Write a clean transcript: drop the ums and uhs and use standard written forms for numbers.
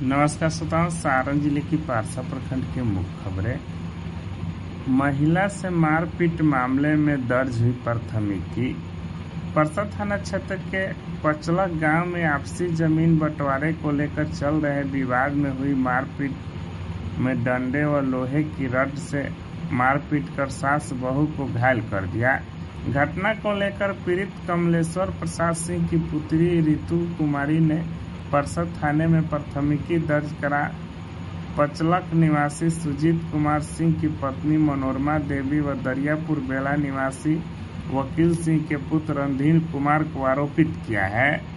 नमस्कार श्रोताओं, सारण जिले की पारसा प्रखंड की मुख्य खबरें। महिला से मारपीट मामले में दर्ज हुई प्राथमिकी। परसा थाना क्षेत्र के पचलक गांव में आपसी जमीन बंटवारे को लेकर चल रहे विवाद में हुई मारपीट में डंडे व लोहे की रड से मारपीट कर सास बहू को घायल कर दिया। घटना को लेकर पीड़ित कमलेश्वर प्रसाद सिंह की पुत्री ऋतु कुमारी ने परसा थाने में प्राथमिकी दर्ज करा पचलक निवासी सुजीत कुमार सिंह की पत्नी मनोरमा देवी व दरियापुर बेला निवासी वकील सिंह के पुत्र रणधीर कुमार को आरोपित किया है।